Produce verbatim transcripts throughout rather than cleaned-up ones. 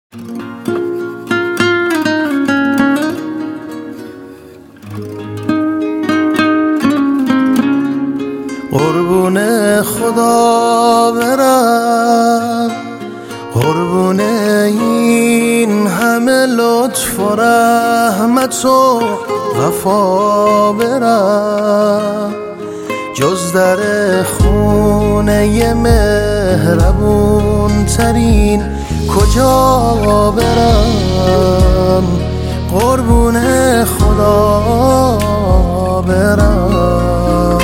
قربون خدا برم، قربون این همه لطف و رحمت و وفا برم، جز در خونه مهربون ترین کجا برم؟ قربون خدا برم.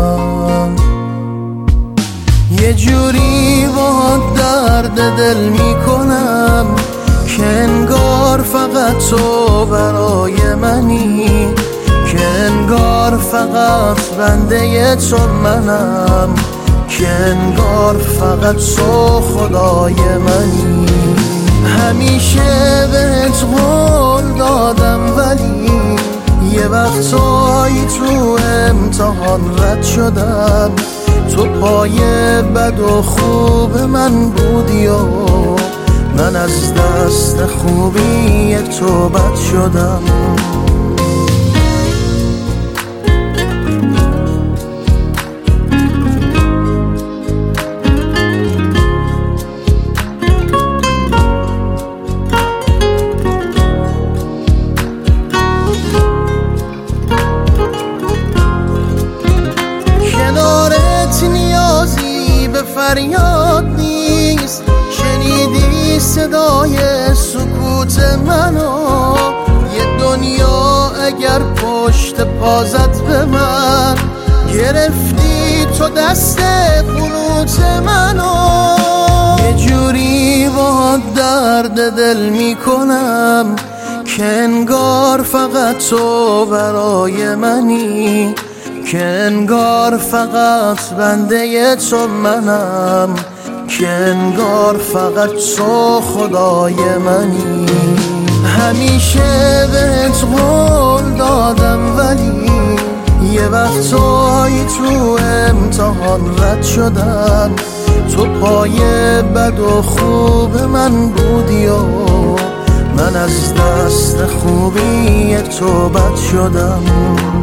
یه جوری با درد دل میکنم که انگار فقط تو برای منی، که انگار فقط بنده تو منم، که انگار فقط تو خدای منی. همیشه بهت قول دادم ولی یه وقتایی تو امتحان رد شدم، تو پای بد و خوب من بودی و من از دست خوبی تو بد شدم. کنارت نیازی به فریاد نیست، شنیدی صدای سکوت منو؟ یه دنیا اگر پشت پازت به من گرفتی تو دست قنوت منو، یه جوری با درد دل میکنم که انگار فقط تو برای منی، که انگار فقط بنده تو منم، که انگار فقط تو خدای منی. همیشه بهت قول دادم ولی یه وقتایی تو امتحان رد شدم، تو پای بد و خوب من بودی و من از دست خوبی تو بد شدم.